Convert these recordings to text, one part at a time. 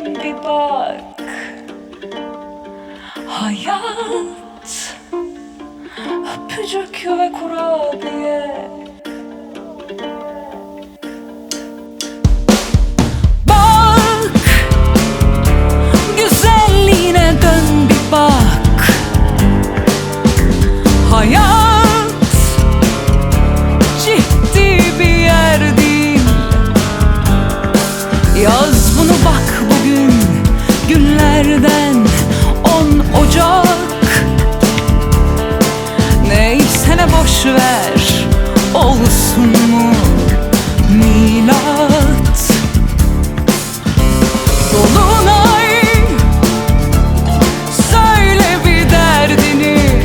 dön bir bak. Hayat öpücük ve kurabiye. Bak, güzelliğine dön bir bak. Hayat ciddi bir yer değil. Yaz bunu bak bugün, günlerden 10 Ocak. Neyse ne boş ver, olsun mu milat? Dolunay, söyle bir derdini.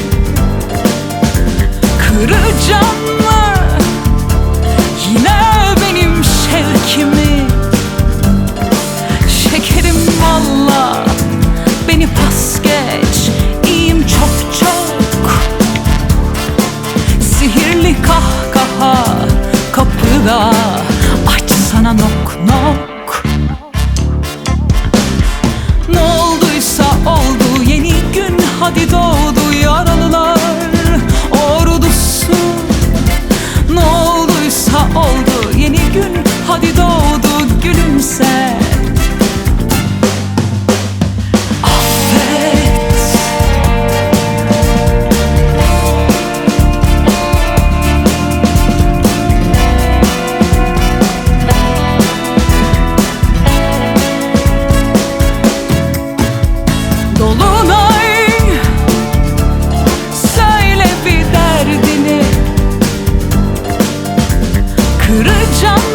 Kıracağım mı yine benim şevkimi? Şekerim valla, beni pas geç, iyiyim çok çok. Sihirli kahkaha kapıda, açsana nok nok. Ne olduysa oldu, yeni gün hadi doğdu. Yaralılar ordusu. Ne olduysa oldu, yeni gün hadi doğdu. Gülümse, dolunay, söyle bir derdini. Kıracağım